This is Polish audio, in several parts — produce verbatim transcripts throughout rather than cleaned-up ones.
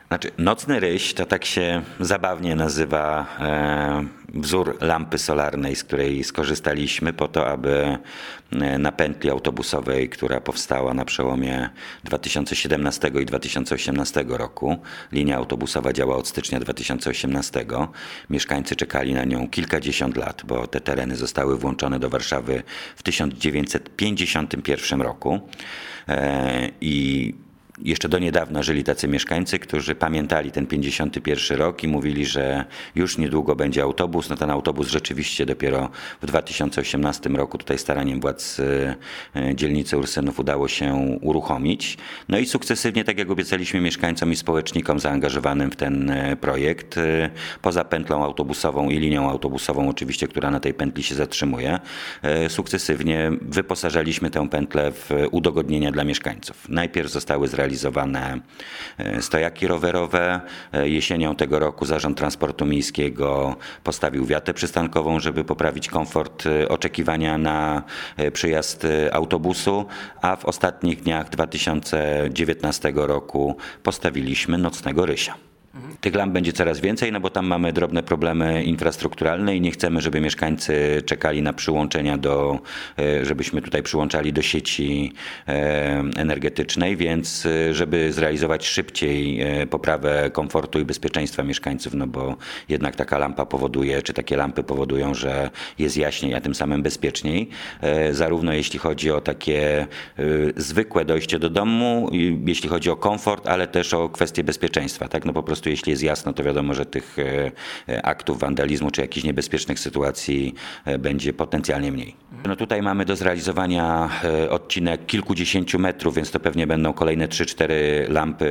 Znaczy, nocny ryś to tak się zabawnie nazywa e, wzór lampy solarnej, z której skorzystaliśmy po to, aby e, na pętli autobusowej, która powstała na przełomie dwa tysiące siedemnastego i dwa tysiące osiemnastego roku, linia autobusowa działa od stycznia dwa tysiące osiemnastego, mieszkańcy czekali na nią kilkadziesiąt lat, bo te tereny zostały włączone do Warszawy w tysiąc dziewięćset pięćdziesiątym pierwszym roku e, i jeszcze do niedawna żyli tacy mieszkańcy, którzy pamiętali ten pięćdziesiąty pierwszy rok i mówili, że już niedługo będzie autobus. No ten autobus rzeczywiście dopiero w dwa tysiące osiemnastym roku tutaj staraniem władz dzielnicy Ursynów udało się uruchomić. No i sukcesywnie, tak jak obiecaliśmy mieszkańcom i społecznikom zaangażowanym w ten projekt, poza pętlą autobusową i linią autobusową oczywiście, która na tej pętli się zatrzymuje, sukcesywnie wyposażaliśmy tę pętlę w udogodnienia dla mieszkańców. Najpierw zostały zrealizowane Realizowane stojaki rowerowe. Jesienią tego roku Zarząd Transportu Miejskiego postawił wiatę przystankową, żeby poprawić komfort oczekiwania na przyjazd autobusu, a w ostatnich dniach dwa tysiące dziewiętnastego roku postawiliśmy nocnego rysia. Tych lamp będzie coraz więcej, no bo tam mamy drobne problemy infrastrukturalne i nie chcemy, żeby mieszkańcy czekali na przyłączenia do, żebyśmy tutaj przyłączali do sieci energetycznej, więc żeby zrealizować szybciej poprawę komfortu i bezpieczeństwa mieszkańców, no bo jednak taka lampa powoduje, czy takie lampy powodują, że jest jaśniej, a tym samym bezpieczniej, zarówno jeśli chodzi o takie zwykłe dojście do domu, jeśli chodzi o komfort, ale też o kwestie bezpieczeństwa, tak? No po prostu jeśli jest jasno, to wiadomo, że tych aktów wandalizmu czy jakichś niebezpiecznych sytuacji będzie potencjalnie mniej. No tutaj mamy do zrealizowania odcinek kilkudziesięciu metrów, więc to pewnie będą kolejne trzy cztery lampy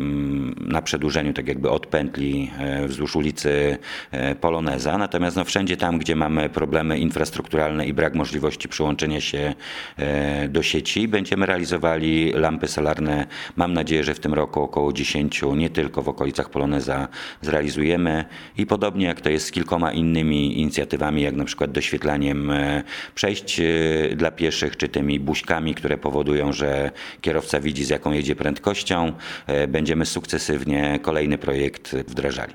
na przedłużeniu, tak jakby od pętli wzdłuż ulicy Poloneza. Natomiast no wszędzie tam, gdzie mamy problemy infrastrukturalne i brak możliwości przyłączenia się do sieci, będziemy realizowali lampy solarne. Mam nadzieję, że w tym roku około dziesięciu, nie tylko w okolicach Poloneza zrealizujemy i podobnie jak to jest z kilkoma innymi inicjatywami, jak na przykład doświetlaniem przejść dla pieszych, czy tymi buźkami, które powodują, że kierowca widzi, z jaką jedzie prędkością, będziemy sukcesywnie kolejny projekt wdrażali.